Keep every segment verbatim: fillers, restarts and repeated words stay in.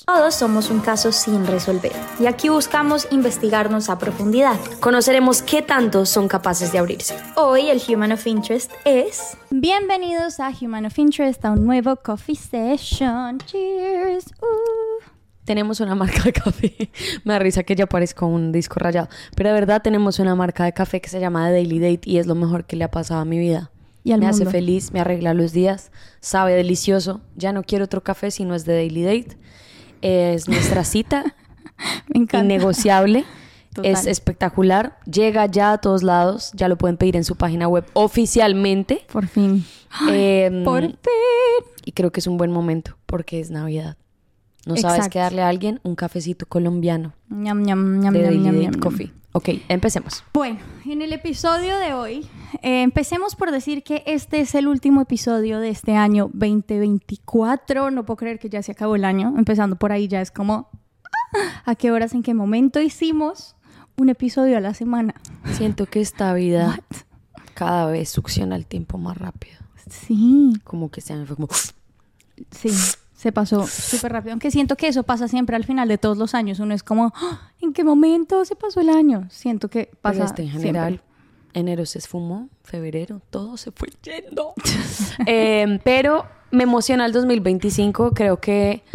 Todos. Todos somos un caso sin resolver y aquí buscamos investigarnos a profundidad. Conoceremos qué tanto son capaces de abrirse. Hoy el Human of Interest es... Bienvenidos a Human of Interest, a un nuevo Coffee Session. Cheers. Uh. Tenemos una marca de café. Me da risa que ya parezca un disco rayado. Pero de verdad tenemos una marca de café que se llama The Daily Date y es lo mejor que le ha pasado a mi vida. Y al me mundo. hace feliz, me arregla los días, sabe delicioso. Ya no quiero otro café si no es de Daily Date. Es nuestra cita. Me encanta. Innegociable. Total. Es espectacular. Llega ya a todos lados. Ya lo pueden pedir en su página web oficialmente. Por fin. Eh, Por fin. Y creo que es un buen momento porque es Navidad. No sabes Exacto. qué darle a alguien un cafecito colombiano Ñam, ñam, ñam, de ñam, Daily ñam, Date ñam, Coffee. ñam. Ok, empecemos. Bueno, en el episodio de hoy, eh, empecemos por decir que este es el último episodio de este año veinte veinticuatro. No puedo creer que ya se acabó el año. Empezando por ahí ya es como, ah, ¿a qué horas, en qué momento hicimos un episodio a la semana? Siento que esta vida What? cada vez succiona el tiempo más rápido. Sí, Como que se me fue como... sí. Se pasó súper rápido. Aunque siento que eso pasa siempre al final de todos los años. Uno es como, ¡ah! ¿En qué momento se pasó el año? Siento que pasa Pero este en general, siempre. enero se esfumó, febrero, todo se fue yendo. eh, pero me emociona el dos mil veinticinco. Creo que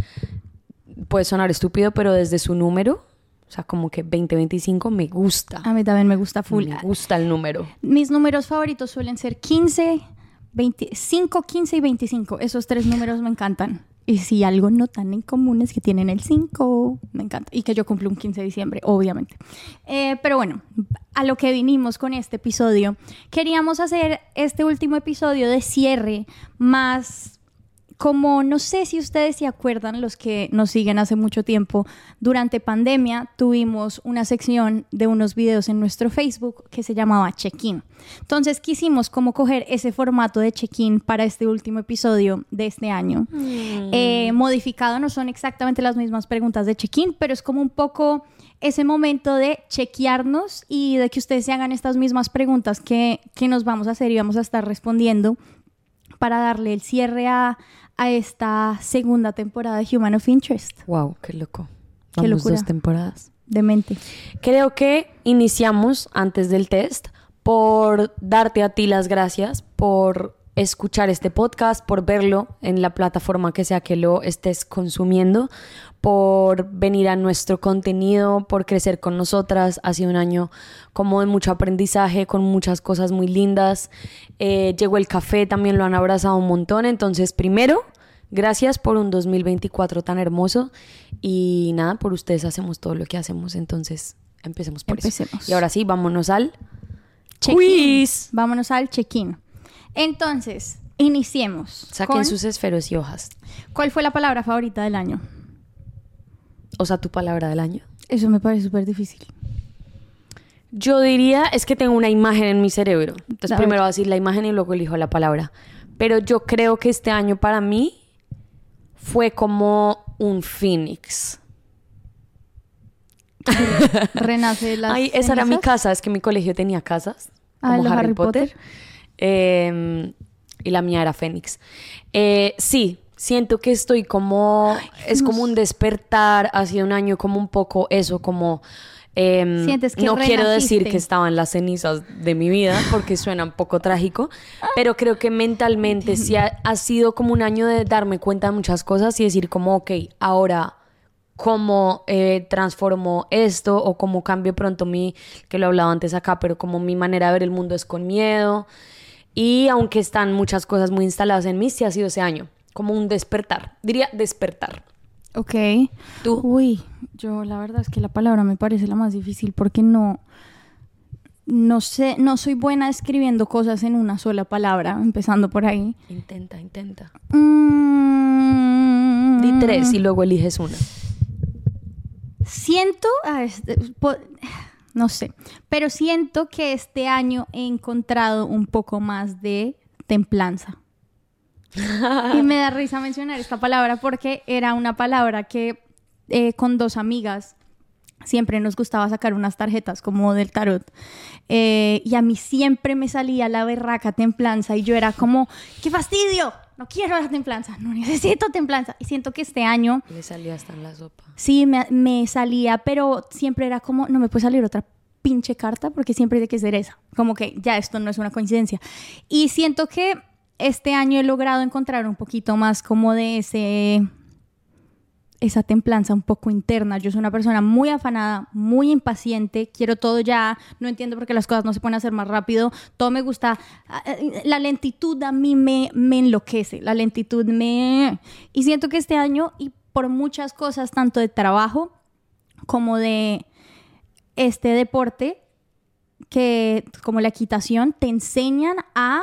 puede sonar estúpido, pero desde su número, o sea, como que veinte veinticinco me gusta. A mí también me gusta full. Me gusta el número. Mis números favoritos suelen ser quince, veinticinco, quince y veinticinco. Esos tres números me encantan. Y si algo no tan en común es que tienen el cinco, me encanta. Y que yo cumplo un quince de diciembre, obviamente. Eh, pero bueno, a lo que vinimos con este episodio. Queríamos hacer este último episodio de cierre más... Como no sé si ustedes se acuerdan, los que nos siguen hace mucho tiempo, durante pandemia tuvimos una sección de unos videos en nuestro Facebook que se llamaba Check-in. Entonces quisimos como coger ese formato de check-in para este último episodio de este año. Mm. Eh, modificado, no son exactamente las mismas preguntas de check-in, pero es como un poco ese momento de chequearnos y de que ustedes se hagan estas mismas preguntas que, que nos vamos a hacer y vamos a estar respondiendo para darle el cierre a... a esta segunda temporada de Human of Interest. Wow, qué loco. Qué Vamos locura. dos temporadas. Demente. Creo que iniciamos antes del test por darte a ti las gracias por escuchar este podcast, por verlo en la plataforma que sea que lo estés consumiendo, por venir a nuestro contenido, por crecer con nosotras. Ha sido un año como de mucho aprendizaje, con muchas cosas muy lindas. Eh, llegó el café, también lo han abrazado un montón. Entonces, primero, gracias por un dos mil veinticuatro tan hermoso. Y nada, por ustedes hacemos todo lo que hacemos. Entonces, empecemos por Empecemos. eso. Y ahora sí, vámonos al Check-in. quiz. Vámonos al check-in. Entonces, iniciemos. Saquen con- sus esferos y hojas. ¿Cuál fue la palabra favorita del año? O sea, tu palabra del año. Eso me parece súper difícil. Yo diría, es que tengo una imagen en mi cerebro. Entonces A primero ver. voy a decir la imagen y luego elijo la palabra. Pero yo creo que este año para mí fue como un Phoenix. Renace las Ay, esa era mi cenizas. casa. Es que mi colegio tenía casas. Ah, Como ¿los Harry, Harry Potter. Potter? Eh, y la mía era Fénix. Eh, sí, siento que estoy como... es como un despertar. Ha sido un año como un poco eso, como... eh, Sientes que no quiero decir renaciste. que estaba en las cenizas de mi vida porque suena un poco trágico, pero creo que mentalmente sí ha, ha sido como un año de darme cuenta de muchas cosas y decir como, ok, ahora cómo eh, transformo esto o cómo cambio pronto mi, que lo he hablado antes acá, pero como mi manera de ver el mundo es con miedo. Y aunque están muchas cosas muy instaladas en mí, sí ha sido ese año, como un despertar, diría despertar. Ok. ¿Tú? Uy, yo la verdad es que la palabra me parece la más difícil porque no... No sé, no soy buena escribiendo cosas en una sola palabra, empezando por ahí. Intenta, intenta. Mm, Di tres y luego eliges una. Siento, ah, este, po- no sé, pero siento que este año he encontrado un poco más de templanza. Y me da risa mencionar esta palabra porque era una palabra que eh, con dos amigas siempre nos gustaba sacar unas tarjetas como del tarot. Eh, y a mí siempre me salía la berraca templanza y yo era como, ¡qué fastidio! no quiero la templanza, no necesito templanza. Y siento que este año... Le salía hasta en la sopa. Sí, me, me salía, pero siempre era como, no me puede salir otra pinche carta porque siempre hay que ser esa. Como que ya esto no es una coincidencia. Y siento que este año he logrado encontrar un poquito más como de ese... esa templanza un poco interna. Yo soy una persona muy afanada, muy impaciente, quiero todo ya, no entiendo por qué las cosas no se pueden hacer más rápido, todo me gusta. La lentitud a mí me, me enloquece, la lentitud me... Y siento que este año, y por muchas cosas, tanto de trabajo como de este deporte, que como la equitación, te enseñan a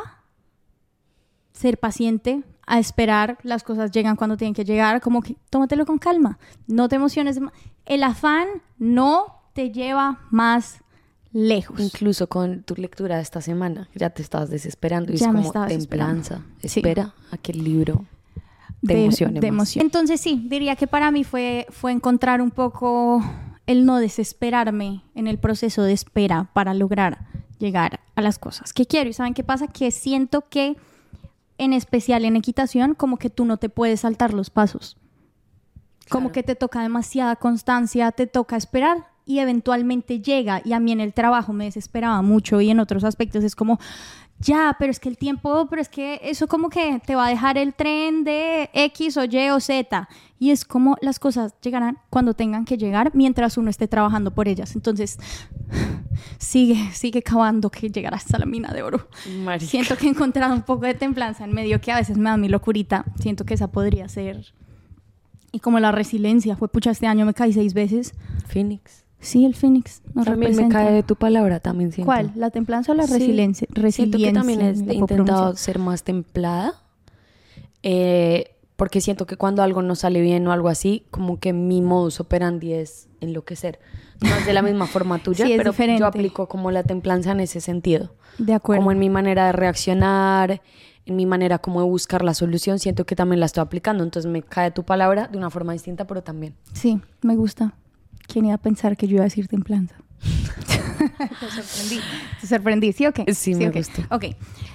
ser paciente, a esperar, las cosas llegan cuando tienen que llegar, como que tómatelo con calma, no te emociones. El afán no te lleva más lejos. Incluso con tu lectura de esta semana, ya te estabas desesperando y ya es me como estaba templanza. Sí. Espera a que el libro te de, emocione de más. emoción. Entonces sí, diría que para mí fue, fue encontrar un poco el no desesperarme en el proceso de espera para lograr llegar a las cosas que quiero. ¿Y saben qué pasa? Que siento que en especial en equitación, como que tú no te puedes saltar los pasos. Como Claro. que te toca demasiada constancia, te toca esperar y eventualmente llega. Y a mí en el trabajo me desesperaba mucho y en otros aspectos es como, ya, pero es que el tiempo, pero es que eso como que te va a dejar el tren de X o Y o Z. Y es como las cosas llegarán cuando tengan que llegar mientras uno esté trabajando por ellas. Entonces, sigue, sigue cavando que llegarás a la mina de oro. Marica. Siento que he encontrado un poco de templanza en medio que a veces me da mi locurita. Siento que esa podría ser. Y como la resiliencia. Fue pucha, este año me caí seis veces. Phoenix. Sí, el Phoenix nos También representa. me cae de tu palabra, también siento. ¿Cuál? ¿La templanza o la Sí. resiliencia? Siento que también he Resiliencia, he lo puedo intentado pronunciar. ser más templada. Eh, porque siento que cuando algo no sale bien o algo así, como que mi modus operandi es enloquecer. No es de la misma forma tuya, Sí, es pero diferente. yo aplico como la templanza en ese sentido. De acuerdo. Como en mi manera de reaccionar, en mi manera como de buscar la solución, siento que también la estoy aplicando. Entonces me cae tu palabra de una forma distinta, pero también. Sí, me gusta. ¿Quién iba a pensar que yo iba a decir templanza? Te sorprendí. Te sorprendí, ¿sí o qué? Sí, me ok. gustó. Ok.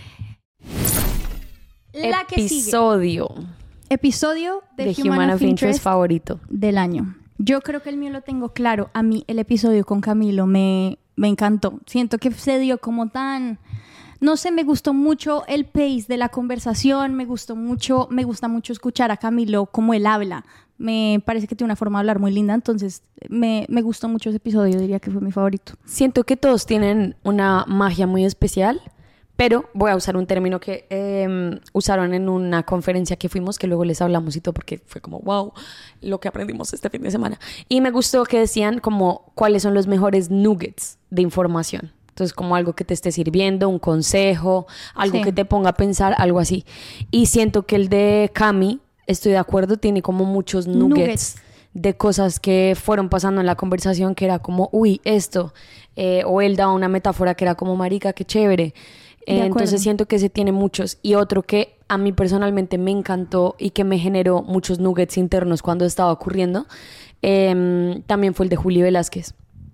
La que sigue. Episodio Episodio de, de Human of Interest favorito. del año. Yo creo que el mío lo tengo claro. A mí el episodio con Camilo me, me encantó. Siento que se dio como tan... No sé, me gustó mucho el pace de la conversación, me gustó mucho, me gusta mucho escuchar a Camilo como él habla. Me parece que tiene una forma de hablar muy linda, entonces me, me gustó mucho ese episodio, diría que fue mi favorito. Siento que todos tienen una magia muy especial, pero voy a usar un término que eh, usaron en una conferencia que fuimos, que luego les hablamos y todo, porque fue como, wow, lo que aprendimos este fin de semana. Y me gustó que decían como cuáles son los mejores nuggets de información. Entonces, como algo que te esté sirviendo, un consejo, algo Sí. que te ponga a pensar, algo así. Y siento que el de Cami, estoy de acuerdo, tiene como muchos nuggets, Nuggets. de cosas que fueron pasando en la conversación, que era como, uy, esto. Eh, o él daba una metáfora que era como, marica, qué chévere. De Eh, acuerdo. entonces siento que se tiene muchos. Y otro que a mí personalmente me encantó y que me generó muchos nuggets internos cuando estaba ocurriendo, eh, también fue el de Juli Velázquez.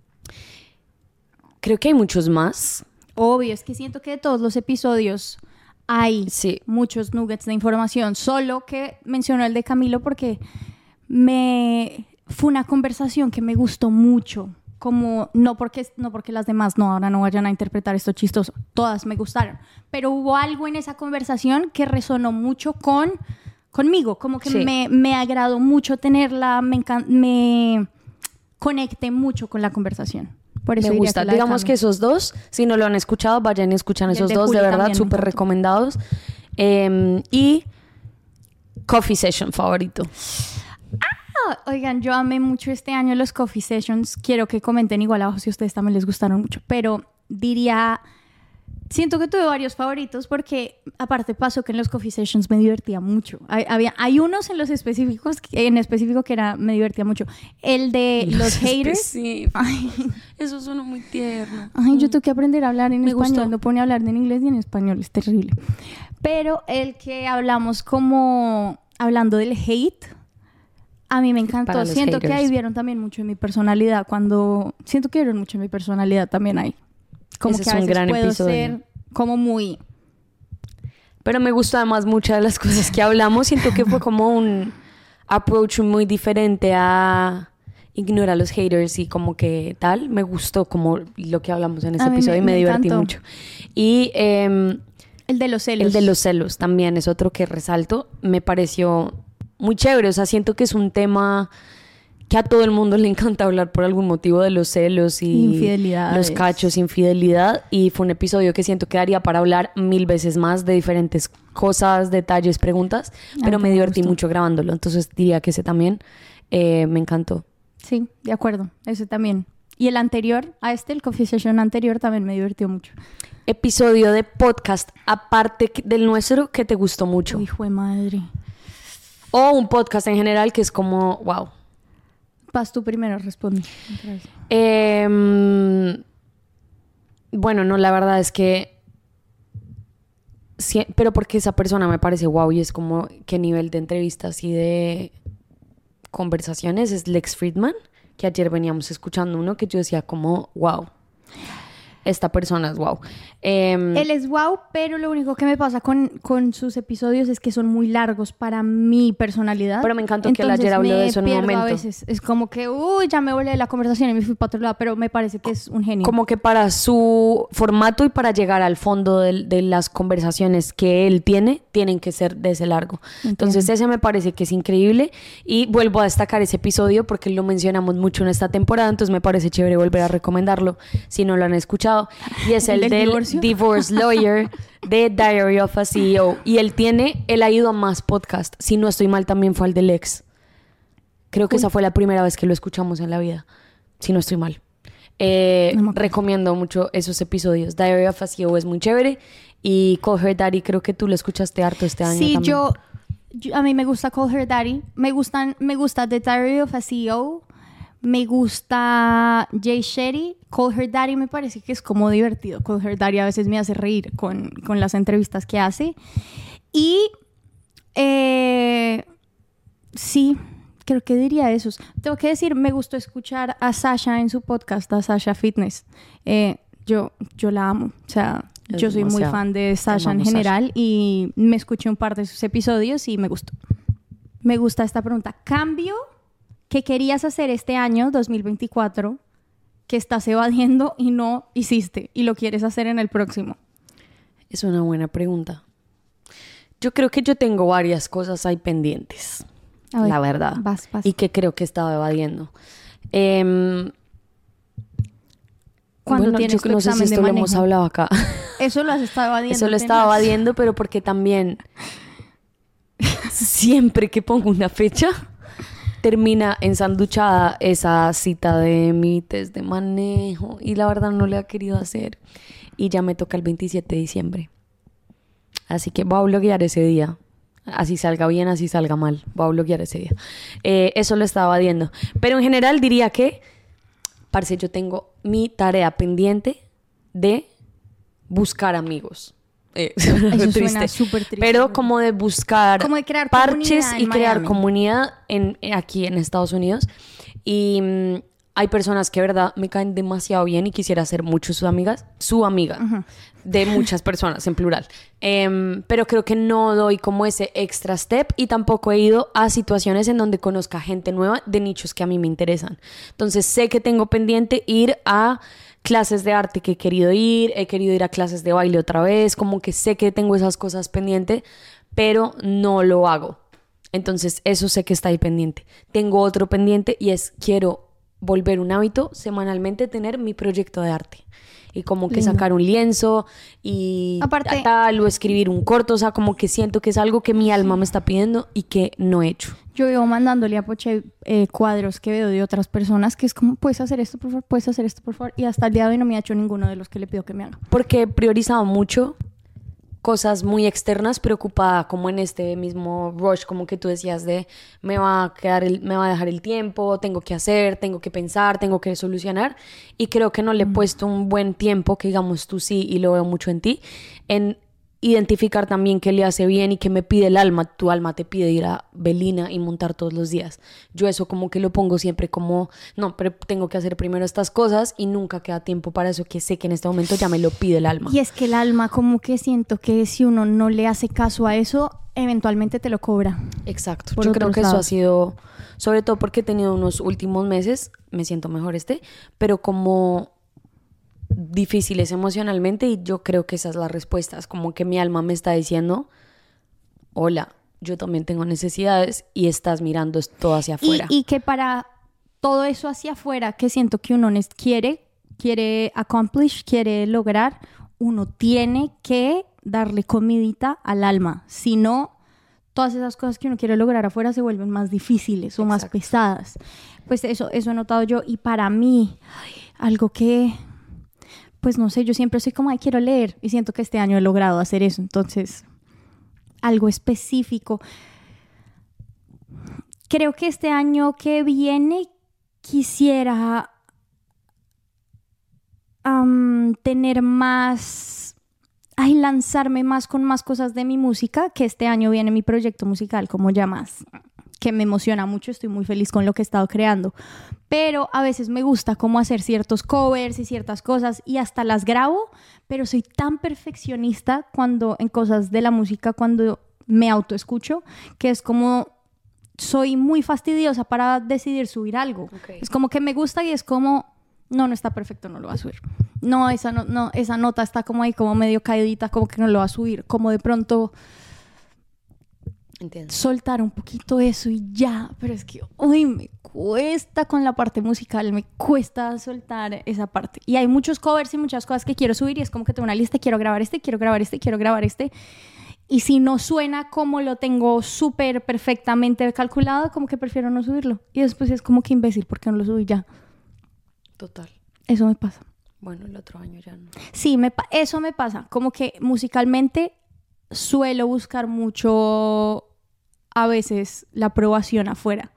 Creo que hay muchos más. Obvio, es que siento que de todos los episodios hay Sí. muchos nuggets de información, solo que menciono el de Camilo porque me fue una conversación que me gustó mucho, como no porque, no porque las demás no, ahora no vayan a interpretar esto chistoso, todas me gustaron, pero hubo algo en esa conversación que resonó mucho con conmigo, como que Sí. me, me agradó mucho tenerla, me, encan- me conecté mucho con la conversación. Por eso Me diría gusta. que la de Digamos Cami. que esos dos, si no lo han escuchado, vayan y escuchan Y el esos de dos, Juli de verdad, también me súper encantó. recomendados. Eh, y Coffee Session favorito. Ah, oigan, yo amé mucho este año los coffee sessions. Quiero que comenten igual abajo si a ustedes también les gustaron mucho. Pero diría, siento que tuve varios favoritos porque aparte pasó que en los coffee sessions me divertía mucho. Hay, había, hay unos en los específicos, que- en específico que era, me divertía mucho. El de los haters. Sí. Ay, Eso suena muy tierno. ay, yo tengo que aprender a hablar en Me español. gustó. No pone a hablar en inglés ni en español. Es terrible. Pero el que hablamos como hablando del hate, a mí me encantó. Para los Siento que haters. ahí vieron también mucho de mi personalidad. Cuando siento que vieron mucho de mi personalidad también ahí. Como Ese que es a un veces gran puedo episodio. ser como muy Pero me gustó además muchas de las cosas que hablamos. Siento que fue como un approach muy diferente a ignorar a los haters y como que tal. Me gustó como lo que hablamos en ese A mí episodio me- y me, me divertí encantó. mucho. Y em, El de los celos. el de los celos también es otro que resalto. Me pareció muy chévere. O sea, siento que es un tema que a todo el mundo le encanta hablar por algún motivo de los celos y Infidelidades. los cachos, infidelidad. Y fue un episodio que siento que daría para hablar mil veces más de diferentes cosas, detalles, preguntas. Pero Ah, me me divertí gustó. mucho grabándolo. Entonces diría que ese también eh, me encantó. Sí, de acuerdo. Ese también. Y el anterior, a este, el Coffee Session anterior, también me divirtió mucho. Episodio de podcast aparte que- del nuestro que te gustó mucho. Uy, hijo de madre. O un podcast en general que es como, wow. Vas tú primero, responde. Otra vez. Eh, bueno, no, la verdad es que... sí, pero porque esa persona me parece wow y es como qué nivel de entrevistas y de conversaciones es Lex Friedman, que ayer veníamos escuchando uno que yo decía como wow, esta persona es wow. Eh, Él es wow, pero lo único que me pasa con, con sus episodios es que son muy largos para mi personalidad. Pero me encantó que él ayer Entonces habló me de eso en un pierdo momento. A veces es como que, uy, ya me volé de la conversación y me fui para otro lado, pero me parece que es un genio. como que para su formato y para llegar al fondo de, de las conversaciones que él tiene, tienen que ser de ese largo. Entonces ese me parece que es increíble y vuelvo a destacar ese episodio porque lo mencionamos mucho en esta temporada, entonces me parece chévere volver a recomendarlo si no lo han escuchado. Y es el ¿Del del divorcio? Divorce Lawyer de Diary of a C E O. Y él tiene, él ha ido a más podcasts. Si no estoy mal, también fue al del ex. Creo que Uy. esa fue la primera vez que lo escuchamos en la vida. Si no estoy mal. Eh, No me acuerdo. recomiendo mucho esos episodios. Diary of a C E O es muy chévere. Y Call Her Daddy creo que tú lo escuchaste harto este año Sí, también. yo, yo- a mí me gusta Call Her Daddy. Me gustan, me gusta The Diary of a C E O. Me gusta Jay Shetty. Call Her Daddy me parece que es como divertido. Call Her Daddy a veces me hace reír con, con las entrevistas que hace. Y eh, sí, creo que diría esos. Tengo que decir, me gustó escuchar a Sasha en su podcast, a Sasha Fitness. Eh, yo, yo la amo. O sea, Es yo soy muy demasiado. fan de Sasha en Amamos Sasha. general y me escuché un par de sus episodios y me gustó. Me gusta esta pregunta. ¿Cambio que querías hacer este año, dos mil veinticuatro, que estás evadiendo y no hiciste y lo quieres hacer en el próximo? Es una buena pregunta. Yo creo que yo tengo varias cosas ahí pendientes. A ver, la verdad. vas, vas. Y que creo que estaba evadiendo. Eh, ¿Cuándo bueno, tienes yo tu no sé si examen de esto lo hemos manejo? hablado acá. Eso lo has estado evadiendo. Eso lo estaba tenaz. evadiendo, pero porque también siempre que pongo una fecha termina ensanduchada esa cita de mi test de manejo y la verdad no lo he querido hacer y ya me toca el veintisiete de diciembre. Así que voy a bloguear ese día. Así salga bien, así salga mal. Voy a bloguear ese día. Eh, eso lo estaba evadiendo. Pero en general diría que, parce, yo tengo mi tarea pendiente de buscar amigos. Eh, Eso triste. suena súper triste. Pero como de buscar Como de crear parches comunidad y en crear Miami. comunidad en, eh, aquí en Estados Unidos. Y mm, hay personas que, de verdad, me caen demasiado bien y quisiera ser mucho sus amigas. Su amiga. De muchas personas, en plural. Em, pero creo que no doy como ese extra step y tampoco he ido a situaciones en donde conozca gente nueva de nichos que a mí me interesan. Entonces sé que tengo pendiente ir a clases de arte que he querido ir, he querido ir a clases de baile otra vez, como que sé que tengo esas cosas pendientes, pero no lo hago. Entonces eso sé que está ahí pendiente. Tengo otro pendiente y es quiero volver un hábito semanalmente tener mi proyecto de arte. Y como que Lindo. sacar un lienzo y Aparte- tal, o escribir un corto, o sea, como que siento que es algo que mi alma me está pidiendo y que no he hecho. Yo vivo mandándole a Poche eh, cuadros que veo de otras personas que es como, puedes hacer esto, por favor, puedes hacer esto, por favor. Y hasta el día de hoy no me ha hecho ninguno de los que le pido que me haga. Porque he priorizado mucho cosas muy externas, preocupada como en este mismo rush, como que tú decías de me va a quedar el, me va a dejar el tiempo, tengo que hacer, tengo que pensar, tengo que solucionar, y creo que no le he puesto un buen tiempo, que digamos tú sí, y lo veo mucho en ti, en identificar también qué le hace bien y qué me pide el alma. Tu alma te pide ir a Belina y montar todos los días. Yo eso como que lo pongo siempre como, no, pero tengo que hacer primero estas cosas y nunca queda tiempo para eso que sé que en este momento ya me lo pide el alma. Y es que el alma como que siento que si uno no le hace caso a eso, eventualmente te lo cobra. Exacto. Yo creo que eso ha sido, sobre todo porque he tenido unos últimos meses, me siento mejor este, pero como difíciles emocionalmente, y yo creo que esa es la respuesta. Es como que mi alma me está diciendo, hola, yo también tengo necesidades y estás mirando todo hacia afuera. Y, y que para todo eso hacia afuera que siento que uno quiere, quiere accomplish, quiere lograr, uno tiene que darle comidita al alma. Si no, todas esas cosas que uno quiere lograr afuera se vuelven más difíciles o Exacto. más pesadas. Pues eso, eso he notado yo. Y para mí, ay, algo que, pues no sé, yo siempre soy como, ay, quiero leer. Y siento que este año he logrado hacer eso. Entonces, algo específico. Creo que este año que viene quisiera um, tener más, ay, lanzarme más con más cosas de mi música, que este año viene mi proyecto musical, como ya más, que me emociona mucho, estoy muy feliz con lo que he estado creando, pero a veces me gusta como hacer ciertos covers y ciertas cosas y hasta las grabo, pero soy tan perfeccionista cuando en cosas de la música, cuando me autoescucho, que es como soy muy fastidiosa para decidir subir algo. Okay. Es como que me gusta y es como, no, no está perfecto, no lo va a subir. No, esa, no, no, esa nota está como ahí, como medio caidita, como que no lo va a subir. Como de pronto Entiendo. soltar un poquito eso y ya. Pero es que, uy, me cuesta con la parte musical, me cuesta soltar esa parte. Y hay muchos covers y muchas cosas que quiero subir y es como que tengo una lista, quiero grabar este, quiero grabar este, quiero grabar este. Y si no suena como lo tengo súper perfectamente calculado, como que prefiero no subirlo. Y después es como que imbécil, ¿por qué no lo subí ya? Total. Eso me pasa. Bueno, el otro año ya no. Sí, me pa- eso me pasa. Como que musicalmente suelo buscar mucho, a veces, la aprobación afuera.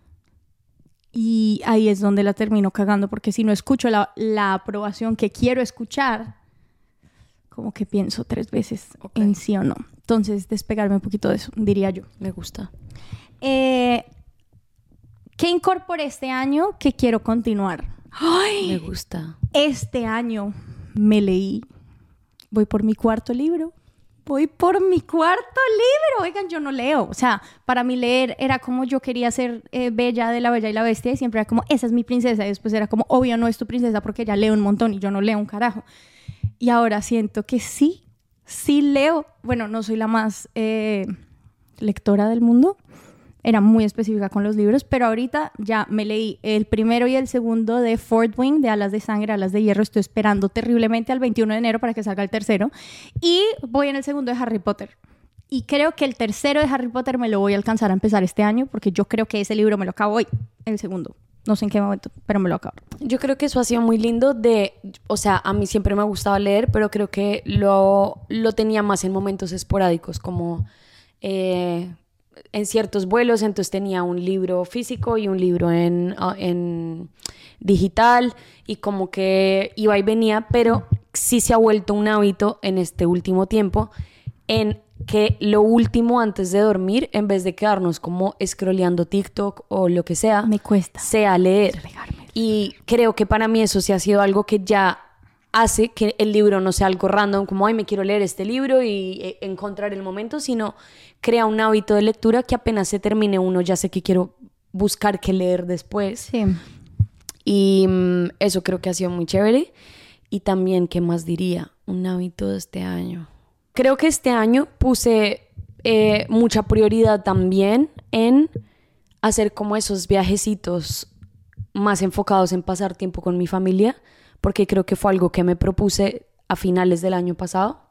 Y ahí es donde la termino cagando, porque si no escucho la, la aprobación que quiero escuchar, como que pienso tres veces okay. en sí o no. Entonces, despegarme un poquito de eso, diría yo. Me gusta. Eh, ¿Qué incorporé este año que quiero continuar? ¡Ay! Me gusta. Este año me leí. Voy por mi cuarto libro. Voy por mi cuarto libro. Oigan, yo no leo. O sea, para mí leer era como yo quería ser eh, Bella de La Bella y la Bestia. Y siempre era como, esa es mi princesa. Y después era como, obvio, no es tu princesa porque ya leo un montón y yo no leo un carajo. Y ahora siento que sí, sí leo. Bueno, no soy la más eh, lectora del mundo. Era muy específica con los libros, pero ahorita ya me leí el primero y el segundo de Fourth Wing, de Alas de Sangre, Alas de Hierro. Estoy esperando terriblemente al veintiuno de enero para que salga el tercero. Y voy en el segundo de Harry Potter. Y creo que el tercero de Harry Potter me lo voy a alcanzar a empezar este año, porque yo creo que ese libro me lo acabo hoy, el segundo. No sé en qué momento, pero me lo acabo. Yo creo que eso ha sido muy lindo de... O sea, a mí siempre me ha gustado leer, pero creo que lo, lo tenía más en momentos esporádicos, como eh, en ciertos vuelos. Entonces tenía un libro físico y un libro en, en digital y como que iba y venía, pero sí se ha vuelto un hábito en este último tiempo en que lo último antes de dormir, en vez de quedarnos como scrolleando TikTok o lo que sea, me cuesta, sea leer. Despegarme. Y creo que para mí eso sí ha sido algo que ya hace que el libro no sea algo random, como, ay, me quiero leer este libro y eh, encontrar el momento, sino crea un hábito de lectura que apenas se termine uno, ya sé que quiero buscar qué leer después. Sí. Y um, eso creo que ha sido muy chévere. Y también, ¿qué más diría? Un hábito de este año. Creo que este año puse eh, mucha prioridad también en hacer como esos viajecitos más enfocados en pasar tiempo con mi familia, porque creo que fue algo que me propuse a finales del año pasado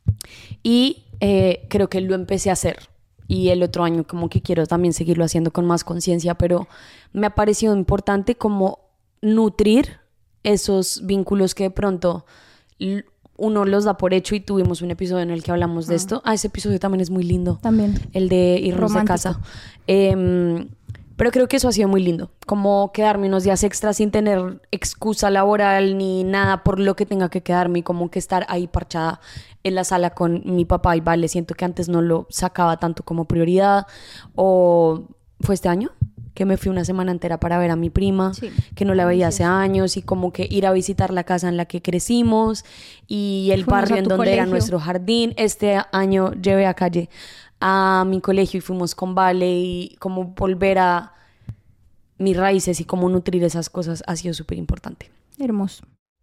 y eh, creo que lo empecé a hacer. Y el otro año como que quiero también seguirlo haciendo con más conciencia, pero me ha parecido importante como nutrir esos vínculos que de pronto uno los da por hecho, y tuvimos un episodio en el que hablamos de ah. esto. Ah, ese episodio también es muy lindo. También. El de irnos de casa. Eh, Pero creo que eso ha sido muy lindo, como quedarme unos días extras sin tener excusa laboral ni nada por lo que tenga que quedarme, y como que estar ahí parchada en la sala con mi papá y Vale. Siento que antes no lo sacaba tanto como prioridad. O fue este año que me fui una semana entera para ver a mi prima, sí, que no la veía hace años, y como que ir a visitar la casa en la que crecimos y el Fuimos barrio en donde colegio. era nuestro jardín. Este año llevé a Calle a mi colegio y fuimos con Vale, y como volver a mis raíces y cómo nutrir esas cosas ha sido súper importante. Hermoso.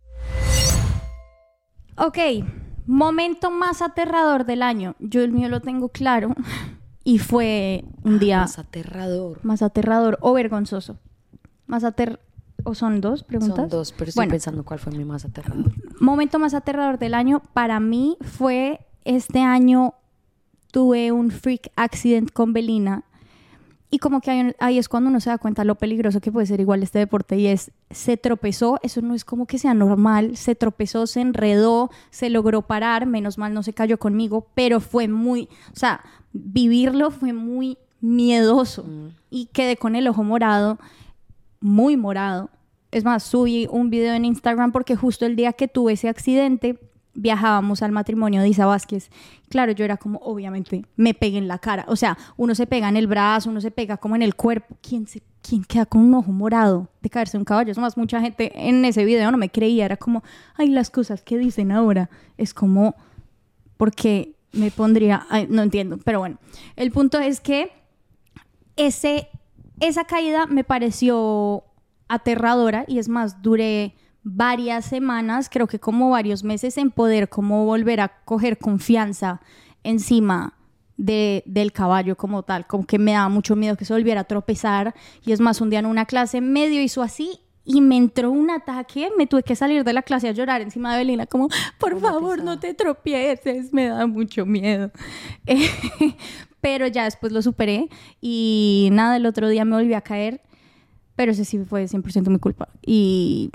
Ok, momento más aterrador del año. Yo el mío lo tengo claro. Y fue un día... Más aterrador. Más aterrador o vergonzoso. Más ater... ¿O son dos preguntas? Son dos, pero estoy bueno, pensando cuál fue mi más aterrador. Momento más aterrador del año para mí fue este año. Tuve un freak accident con Belina. Y como que ahí, ahí es cuando uno se da cuenta lo peligroso que puede ser igual este deporte, y es, se tropezó, eso no es como que sea normal, se tropezó, se enredó, se logró parar, menos mal no se cayó conmigo, pero fue muy, o sea, vivirlo fue muy miedoso. Mm. Y quedé con el ojo morado, muy morado. Es más, subí un video en Instagram porque justo el día que tuve ese accidente viajábamos al matrimonio de Isa Vázquez. Claro, yo era como, obviamente, me pegué en la cara. O sea, uno se pega en el brazo, uno se pega como en el cuerpo. ¿Quién, se, quién queda con un ojo morado de caerse de un caballo? Es más, mucha gente en ese video no me creía. Era como, ay, las cosas que dicen ahora. Es como, porque me pondría... Ay, no entiendo, pero bueno. El punto es que ese, esa caída me pareció aterradora, y es más, duré varias semanas, creo que como varios meses, en poder como volver a coger confianza encima de, del caballo como tal, como que me daba mucho miedo que se volviera a tropezar. Y es más, un día en una clase medio hizo así y me entró un ataque, me tuve que salir de la clase a llorar encima de Belina, como, por favor, no te tropieces, me da mucho miedo. Eh, pero ya después lo superé, y nada, el otro día me volví a caer, pero ese sí fue cien por ciento mi culpa. Y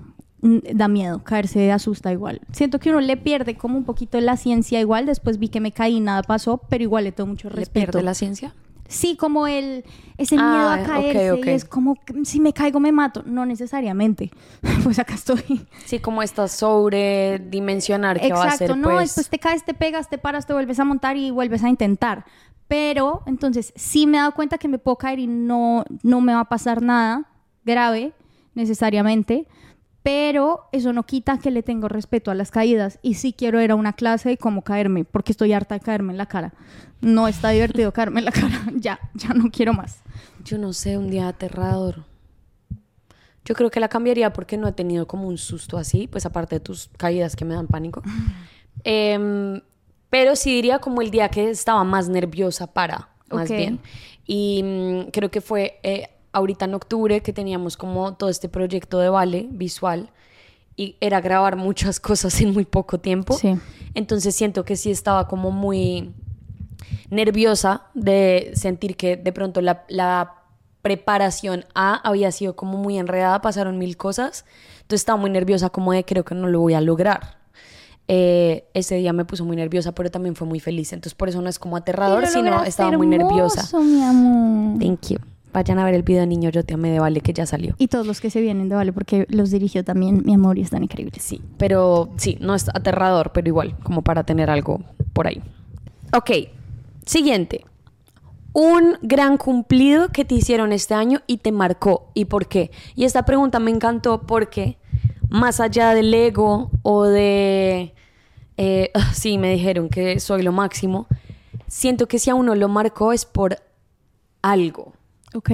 da miedo, caerse asusta igual. Siento que uno le pierde como un poquito la ciencia igual. Después vi que me caí y nada pasó, pero igual le tengo mucho respeto. ¿Le pierde la ciencia? Sí, como el ese miedo ah, a caerse, okay, okay. Y es como, si me caigo me mato. No necesariamente, pues acá estoy. Sí, como estás sobredimensionar qué Exacto, va a hacer, no, pues. después te caes, te pegas, te paras, te vuelves a montar y vuelves a intentar. Pero, entonces, sí me he dado cuenta que me puedo caer y no, no me va a pasar nada grave, necesariamente. Pero eso no quita que le tengo respeto a las caídas, y sí quiero ir a una clase de cómo caerme, porque estoy harta de caerme en la cara. No está divertido caerme en la cara. Ya, ya no quiero más. Yo no sé, un día aterrador. Yo creo que la cambiaría porque no he tenido como un susto así, pues aparte de tus caídas que me dan pánico. eh, pero sí diría como el día que estaba más nerviosa para, más okay. bien. Y mmm, creo que fue... Eh, ahorita en octubre, que teníamos como todo este proyecto de Vale visual, y era grabar muchas cosas en muy poco tiempo. Sí. Entonces siento que sí estaba como muy nerviosa de sentir que de pronto la, la preparación A había sido como muy enredada, pasaron mil cosas. Entonces estaba muy nerviosa como de creo que no lo voy a lograr. Eh, ese día me puso muy nerviosa, pero también fue muy feliz. Entonces por eso no es como aterrador, sino estaba muy nerviosa. Mi amor. Thank you. Vayan a ver el video de Niño Yo Te Amé de Vale, que ya salió. Y todos los que se vienen de Vale, porque los dirigió también mi amor y están increíbles. Sí, pero sí, no es aterrador, pero igual, como para tener algo por ahí. Ok, siguiente. Un gran cumplido que te hicieron este año y te marcó. ¿Y por qué? Y esta pregunta me encantó porque más allá del ego o de... Eh, sí, me dijeron que soy lo máximo. Siento que si a uno lo marcó es por algo. Ok.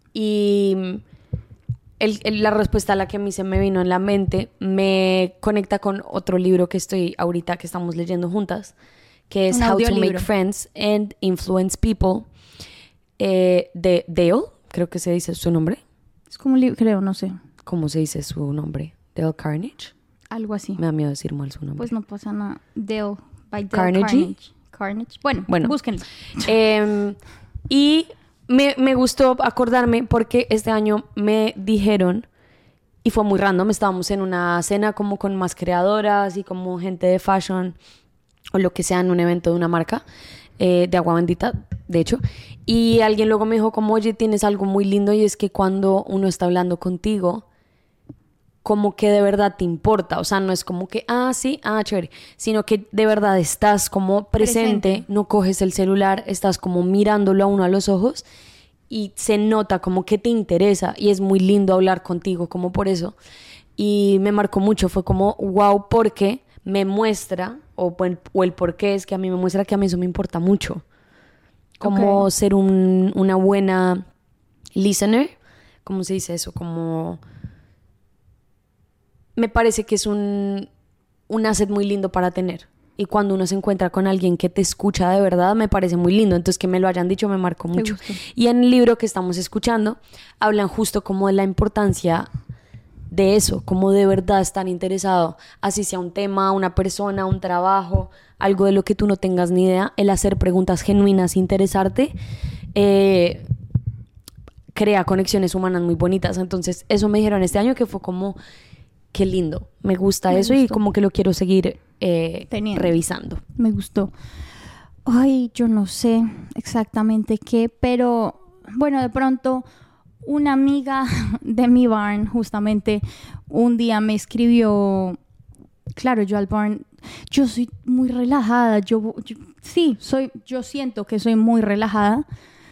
Y el, el, la respuesta a la que a mí se me vino en la mente me conecta con otro libro que estoy ahorita, que estamos leyendo juntas, que es How to Make Friends and Influence People, eh, de Dale, creo que se dice su nombre. Es como un libro, creo, no sé. ¿Cómo se dice su nombre? Dale Carnegie. Algo así. Me da miedo decir mal su nombre. Pues no pasa nada. Dale, by Dale Carnegie. Carnegie. Carnegie. Bueno, bueno, búsquenlo. Eh, y... Me, me gustó acordarme porque este año me dijeron, y fue muy random, estábamos en una cena como con más creadoras y como gente de fashion o lo que sea en un evento de una marca, eh, de agua bendita, de hecho, Y alguien luego me dijo como, oye, tienes algo muy lindo y es que cuando uno está hablando contigo, como que de verdad te importa, o sea, no es como que, ah, sí, ah, chévere, sino que de verdad estás como presente, presente. No coges el celular, estás como mirándolo a uno a los ojos y se nota como que te interesa y es muy lindo hablar contigo, como por eso. Y me marcó mucho, fue como, wow, porque me muestra, o, o el por qué es que a mí me muestra que a mí eso me importa mucho. Como okay. ser un, una buena listener, ¿cómo se dice eso? Como... Me parece que es un, un asset muy lindo para tener. Y cuando uno se encuentra con alguien que te escucha de verdad, me parece muy lindo. Entonces, que me lo hayan dicho me marcó mucho. Y en el libro que estamos escuchando, hablan justo como de la importancia de eso, como de verdad estar interesado, así sea un tema, una persona, un trabajo, algo de lo que tú no tengas ni idea, el hacer preguntas genuinas, interesarte, eh, crea conexiones humanas muy bonitas. Entonces, eso me dijeron este año que fue como... Qué lindo, me gusta me eso gustó. Y como que lo quiero seguir eh, revisando. Me gustó. Ay, yo no sé exactamente qué, pero bueno, de pronto una amiga de mi barn justamente un día me escribió, claro, yo al barn, yo soy muy relajada, yo, yo sí, soy, yo siento que soy muy relajada.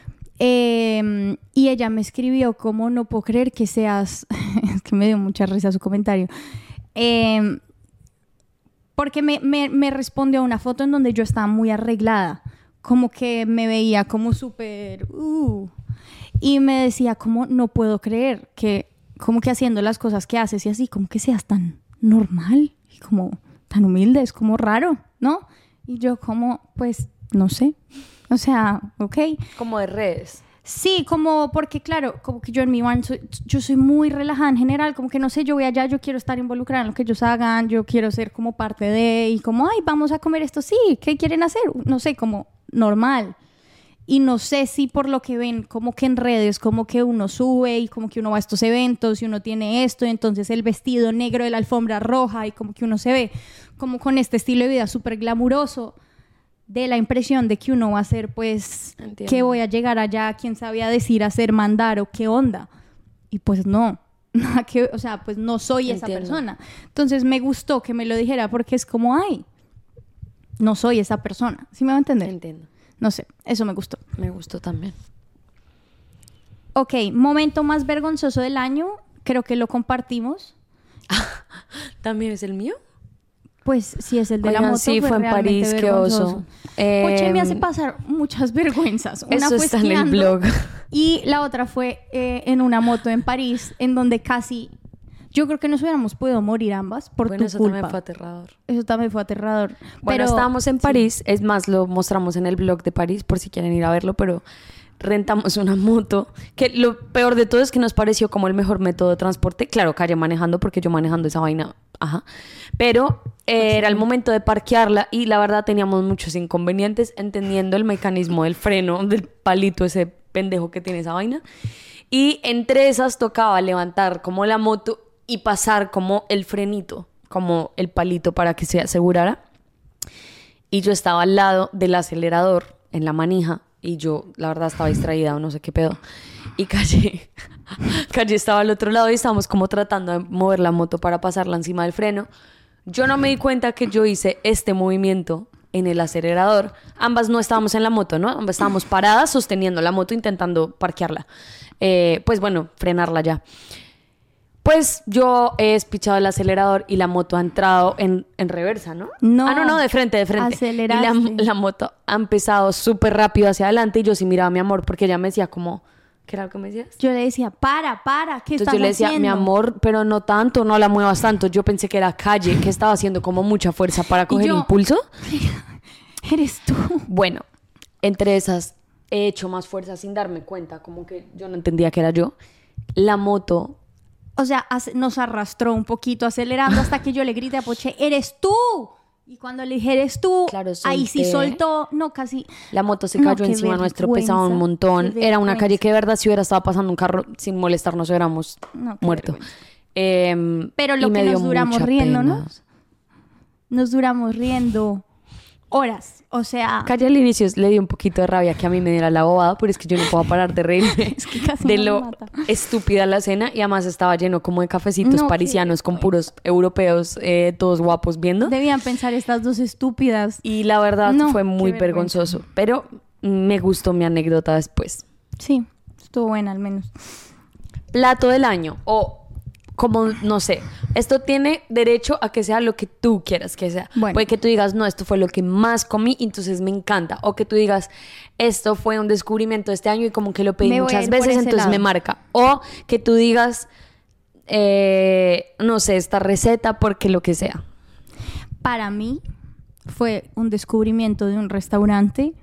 Eh, y ella me escribió como no puedo creer que seas es que me dio mucha risa su comentario eh, porque me, me, me respondió a una foto en donde yo estaba muy arreglada, como que me veía como súper uh, y me decía como no puedo creer que como que haciendo las cosas que haces y así como que seas tan normal y como tan humilde, es como raro, ¿no? Y yo como pues no sé. O sea, ok. Como de redes. Sí, como porque claro, como que yo en mi van soy, yo soy muy relajada en general, como que no sé, yo voy allá, yo quiero estar involucrada en lo que ellos hagan, yo quiero ser como parte de, y como, ay, vamos a comer esto, sí, ¿qué quieren hacer? No sé, como normal. Y no sé si por lo que ven, como que en redes, como que uno sube y como que uno va a estos eventos y uno tiene esto, y entonces el vestido negro de la alfombra roja y como que uno se ve como con este estilo de vida súper glamuroso, de la impresión de que uno va a ser, pues, entiendo. Que voy a llegar allá, quién sabía decir, hacer, mandar o qué onda. Y pues no, nada que, o sea, pues no soy esa entiendo. Persona. Entonces me gustó que me lo dijera porque es como, ay, no soy esa persona. ¿Sí me va a entender? Entiendo. No sé, eso me gustó. Me gustó también. Ok, momento más vergonzoso del año, creo que lo compartimos. ¿También es el mío? Pues sí, es el de Oigan, la moto. Sí, fue, fue en París, qué oso. Eh, Oye, me hace pasar muchas vergüenzas. Una eso fue está en el blog. Y la otra fue eh, en una moto en París, en donde casi... Yo creo que nos hubiéramos podido morir ambas por bueno, tu eso culpa. También fue aterrador. Eso también fue aterrador. Bueno, pero, estábamos en sí. París. Es más, lo mostramos en el blog de París por si quieren ir a verlo, pero... rentamos una moto, que lo peor de todo es que nos pareció como el mejor método de transporte. Claro, Calle manejando, porque yo manejando esa vaina, ajá. Pero eh, era el momento de parquearla y la verdad teníamos muchos inconvenientes entendiendo el mecanismo del freno, del palito ese pendejo que tiene esa vaina. Y entre esas tocaba levantar como la moto y pasar como el frenito, como el palito para que se asegurara. Y yo estaba al lado del acelerador en la manija. Y yo, la verdad, estaba distraída o no sé qué pedo. Y Calle, Calle estaba al otro lado y estábamos como tratando de mover la moto para pasarla encima del freno. Yo no me di cuenta que yo hice este movimiento en el acelerador. Ambas no estábamos en la moto, ¿no? Ambas estábamos paradas sosteniendo la moto intentando parquearla. Eh, pues bueno, frenarla ya. Pues yo he despichado el acelerador y la moto ha entrado en, en reversa, ¿no? No. Ah, no, no, de frente, de frente. Aceleraste. Y la, la moto ha empezado súper rápido hacia adelante y yo sí miraba a mi amor porque ella me decía como... ¿Qué era lo que me decías? Yo le decía, para, para, ¿qué Entonces estás yo le decía, haciendo? mi amor, pero no tanto, no la muevas tanto. Yo pensé que era Calle, que estaba haciendo como mucha fuerza para coger yo, impulso. Eres tú. Bueno, entre esas he hecho más fuerza sin darme cuenta, como que yo no entendía que era yo. La moto... O sea, nos arrastró un poquito acelerando hasta que yo le grité a Poche, ¡eres tú! Y cuando le dije, eres tú, claro, ahí sí soltó, no, casi... La moto se cayó no, encima nuestro, pesaba un montón. Era una calle que de verdad, si hubiera estado pasando un carro sin molestarnos, hubiéramos no, muerto. Eh, Pero lo que nos duramos riéndonos, nos duramos riendo horas. O sea, Calle al inicio le dio un poquito de rabia que a mí me diera la bobada, pero es que yo no puedo parar de reírme es que casi de me lo mata. estúpida la cena, y además estaba lleno como de cafecitos No, parisianos qué con puros europeos, eh, todos guapos viendo. Debían pensar estas dos estúpidas. Y la verdad No, fue qué muy vergüenza. vergonzoso, pero me gustó mi anécdota después. Sí, estuvo buena al menos. Plato del año, o como, no sé, esto tiene derecho a que sea lo que tú quieras que sea. Bueno. Puede que tú digas, no, esto fue lo que más comí, entonces me encanta. O que tú digas, esto fue un descubrimiento de este año y como que lo pedí Me voy a muchas ir por veces, ese entonces lado. me marca. O que tú digas, eh, no sé, esta receta porque lo que sea. Para mí fue un descubrimiento de un restaurante.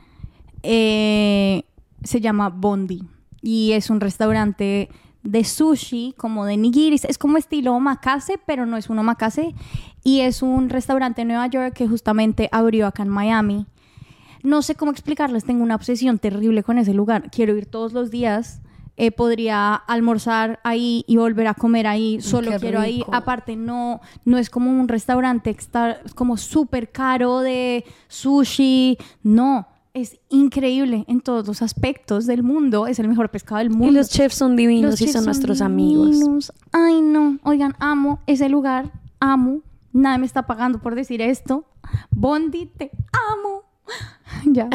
Eh, se llama Bondi y es un restaurante de sushi, como de nigiris. Es como estilo omakase, pero no es un omakase. Y es un restaurante en Nueva York que justamente abrió acá en Miami. No sé cómo explicarles, tengo una obsesión terrible con ese lugar. Quiero ir todos los días. Eh, podría almorzar ahí y volver a comer ahí. Solo Qué quiero ahí. rico. Aparte, no, no es como un restaurante que está como súper caro de sushi. No, es increíble en todos los aspectos del mundo. Es el mejor pescado del mundo. Y los chefs son divinos Los y chefs son nuestros amigos. divinos. Ay, no. Oigan, amo ese lugar. Amo. Nadie me está pagando por decir esto. Bondi, te amo. Ya.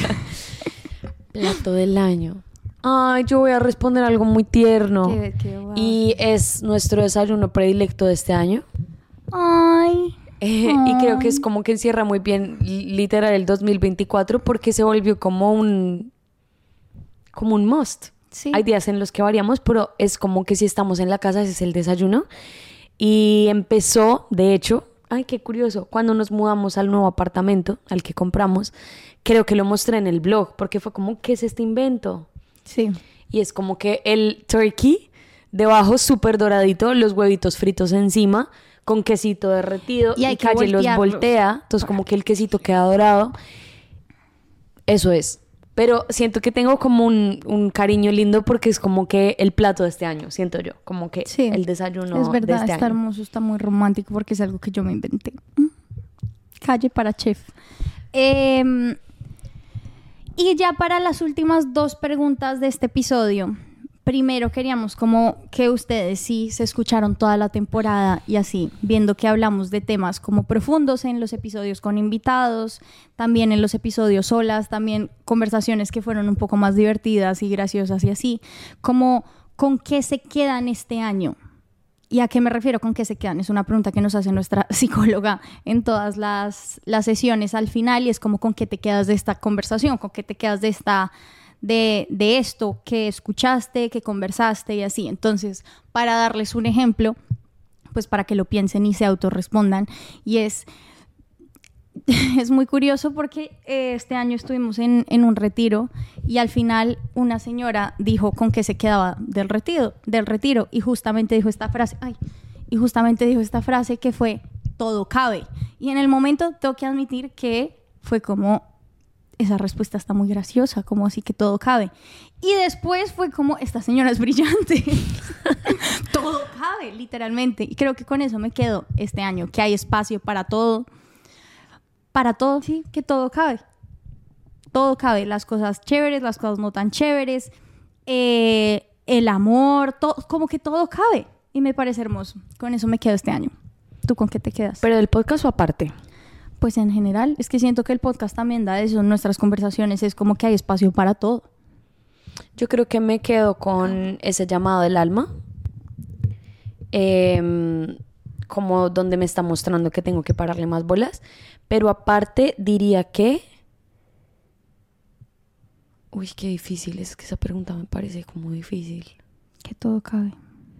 Plato del año. Ay, yo voy a responder algo muy tierno. Qué- qué guau. Y es nuestro desayuno predilecto de este año. Ay. Eh, y creo que es como que encierra muy bien li- literal el dos mil veinticuatro porque se volvió como un como un must. Sí. Hay días en los que variamos, pero es como que si estamos en la casa ese es el desayuno. Y empezó, de hecho, ay, qué curioso, cuando nos mudamos al nuevo apartamento al que compramos, creo que lo mostré en el blog porque fue como, ¿qué es este invento? Sí. Y es como que el turkey debajo súper doradito, los huevitos fritos encima, con quesito derretido, Y y, hay que Calle los voltearlos. voltea, entonces como que el quesito queda dorado. Eso es. Pero siento que tengo como un, un cariño lindo porque es como que el plato de este año, siento yo, como que Sí. el desayuno Es verdad, de este está año. hermoso, está muy romántico porque es algo que yo me inventé. Mm. Calle para chef. Eh, y ya para las últimas dos preguntas de este episodio. Primero queríamos como que ustedes sí se escucharon toda la temporada y así, viendo que hablamos de temas como profundos en los episodios con invitados, también en los episodios solas, también conversaciones que fueron un poco más divertidas y graciosas y así, como con qué se quedan este año. ¿Y a qué me refiero con qué se quedan? Es una pregunta que nos hace nuestra psicóloga en todas las, las sesiones al final y es como con qué te quedas de esta conversación, con qué te quedas de esta... De, de esto que escuchaste, que conversaste y así. Entonces, para darles un ejemplo, pues para que lo piensen y se autorrespondan, y es, es muy curioso porque eh, este año estuvimos en, en un retiro y al final una señora dijo con qué se quedaba del retiro, del retiro y justamente dijo esta frase, ay, y justamente dijo esta frase que fue, todo cabe. Y en el momento tengo que admitir que fue como... Esa respuesta está muy graciosa, como así que todo cabe. Y después fue como, esta señora es brillante. Todo cabe, literalmente. Y creo que con eso me quedo este año, que hay espacio para todo. Para todo, sí, que todo cabe. Todo cabe, las cosas chéveres, las cosas no tan chéveres, eh, el amor, todo, como que todo cabe. Y me parece hermoso. Con eso me quedo este año. ¿Tú con qué te quedas? Pero del podcast o aparte. Pues en general, es que siento que el podcast también da eso, en nuestras conversaciones es como que hay espacio para todo. Yo creo que me quedo con ese llamado del alma, eh, como donde me está mostrando que tengo que pararle más bolas, pero aparte diría que... Uy, qué difícil, es que esa pregunta me parece como difícil. Que todo cabe.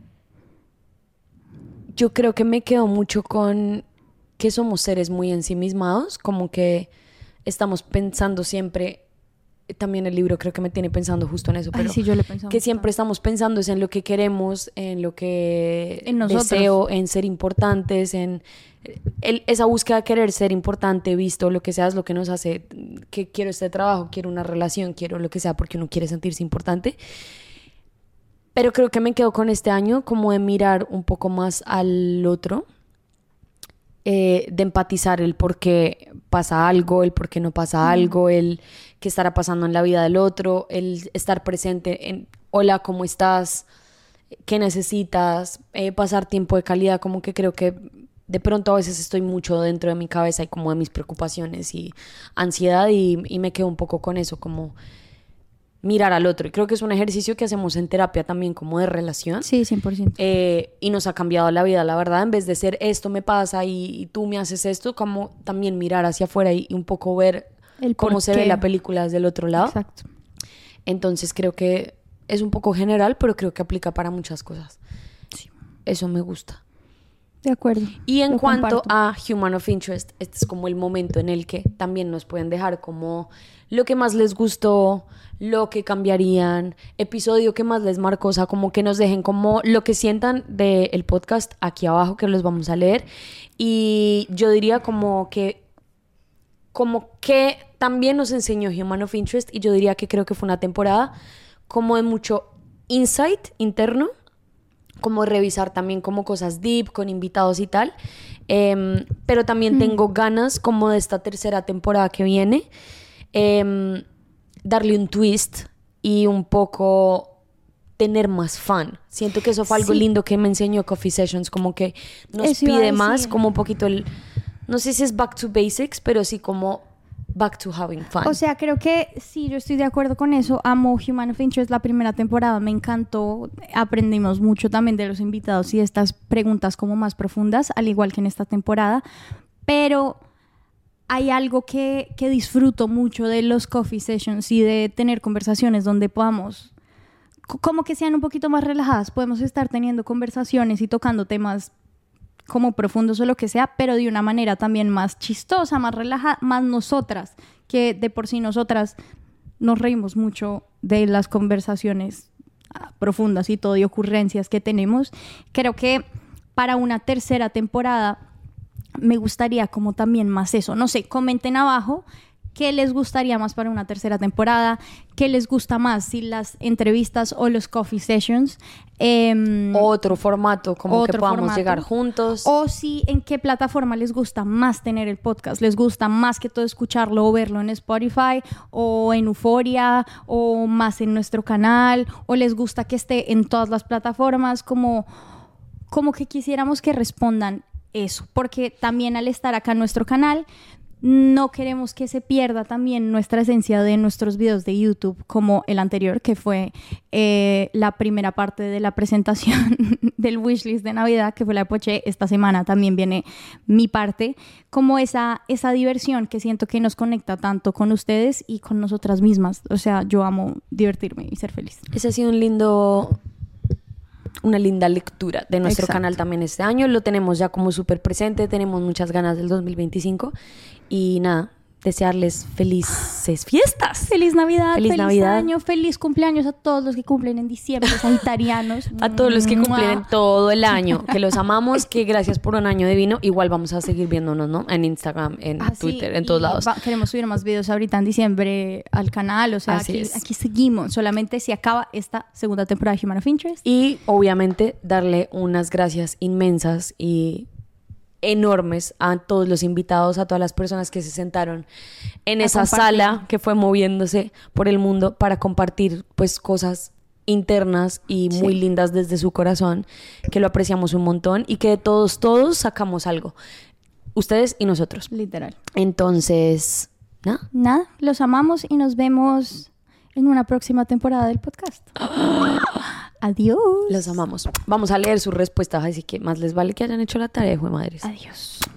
Yo creo que me quedo mucho con que somos seres muy ensimismados, como que estamos pensando siempre, también el libro creo que me tiene pensando justo en eso, pero Ay, sí, yo le pensaba que mucho siempre también. estamos pensando es en lo que queremos, en lo que En nosotros. deseo, en ser importantes, en el- esa búsqueda de querer ser importante, visto lo que sea, es lo que nos hace que quiero este trabajo, quiero una relación, quiero lo que sea, porque uno quiere sentirse importante. Pero creo que me quedo con este año como de mirar un poco más al otro, eh, de empatizar el por qué pasa algo, el por qué no pasa mm. algo, el qué estará pasando en la vida del otro, el estar presente en hola, ¿cómo estás? ¿Qué necesitas? Eh, pasar tiempo de calidad, como que creo que de pronto a veces estoy mucho dentro de mi cabeza y como de mis preocupaciones y ansiedad y, y me quedo un poco con eso, como mirar al otro. Y creo que es un ejercicio que hacemos en terapia también como de relación. Sí, cien por ciento. Eh, y nos ha cambiado la vida, la verdad. En vez de ser esto me pasa y, y tú me haces esto, como también mirar hacia afuera y, y un poco ver el cómo se qué. ve la película desde el otro lado. Exacto. Entonces creo que es un poco general, pero creo que aplica para muchas cosas. Sí. Eso me gusta. De acuerdo. Y en Lo cuanto comparto. a Human of Interest, este es como el momento en el que también nos pueden dejar como lo que más les gustó, lo que cambiarían, episodio que más les marcó, o sea, como que nos dejen como lo que sientan del podcast aquí abajo, que los vamos a leer. Y yo diría como que como que también nos enseñó Human of Interest, y yo diría que creo que fue una temporada como de mucho insight interno, como revisar también como cosas deep con invitados y tal, eh, pero también mm. tengo ganas como de esta tercera temporada que viene eh, darle un twist y un poco tener más fun. Siento que eso fue algo sí. lindo que me enseñó Coffee Sessions, como que nos eso pide más, como un poquito el, no sé si es back to basics, pero sí como back to having fun. O sea, creo que sí, yo estoy de acuerdo con eso. Amo Human of Interest, la primera temporada me encantó. Aprendimos mucho también de los invitados y de estas preguntas como más profundas, al igual que en esta temporada. Pero hay algo que, que disfruto mucho de los coffee sessions y de tener conversaciones donde podamos, como que sean un poquito más relajadas. Podemos estar teniendo conversaciones y tocando temas como profundos o lo que sea, pero de una manera también más chistosa, más relajada, más nosotras, que de por sí nosotras nos reímos mucho de las conversaciones profundas y todo, y ocurrencias que tenemos. Creo que para una tercera temporada me gustaría como también más eso. No sé, comenten abajo qué les gustaría más para una tercera temporada, qué les gusta más, si las entrevistas o los coffee sessions. Eh, otro formato, como otro que podamos formato. llegar juntos. O si en qué plataforma les gusta más tener el podcast. Les gusta más que todo escucharlo o verlo en Spotify o en Euforia o más en nuestro canal, o les gusta que esté en todas las plataformas, como, como que quisiéramos que respondan eso, porque también al estar acá en nuestro canal no queremos que se pierda también nuestra esencia de nuestros videos de YouTube, como el anterior, que fue eh, la primera parte de la presentación del wishlist de Navidad, que fue la de Poché. Esta semana también viene mi parte, como esa, esa diversión que siento que nos conecta tanto con ustedes y con nosotras mismas. O sea, yo amo divertirme y ser feliz. Ese ha sido un lindo... una linda lectura de nuestro Exacto. canal también este año. Lo tenemos ya como súper presente, tenemos muchas ganas del dos mil veinticinco y nada, desearles felices fiestas. Feliz Navidad, feliz, feliz Navidad. año, feliz cumpleaños a todos los que cumplen en diciembre, sagitarianos. A todos los que cumplen en todo el año, que los amamos, que gracias por un año divino. Igual vamos a seguir viéndonos, ¿no? En Instagram, en Ah, Twitter, sí, en todos y lados. va, queremos subir más videos ahorita en diciembre al canal, o sea, Así aquí, es. aquí seguimos, solamente si acaba esta segunda temporada de Human of Interest. Y obviamente darle unas gracias inmensas y enormes a todos los invitados, a todas las personas que se sentaron en A esa compartir. sala que fue moviéndose por el mundo para compartir pues cosas internas y muy Sí. lindas desde su corazón, que lo apreciamos un montón y que de todos, todos sacamos algo, ustedes y nosotros. Literal. Entonces, ¿nada? Nada, los amamos y nos vemos en una próxima temporada del podcast. Adiós. Los amamos. Vamos a leer sus respuestas, así que más les vale que hayan hecho la tarea, hijo de madres. Adiós.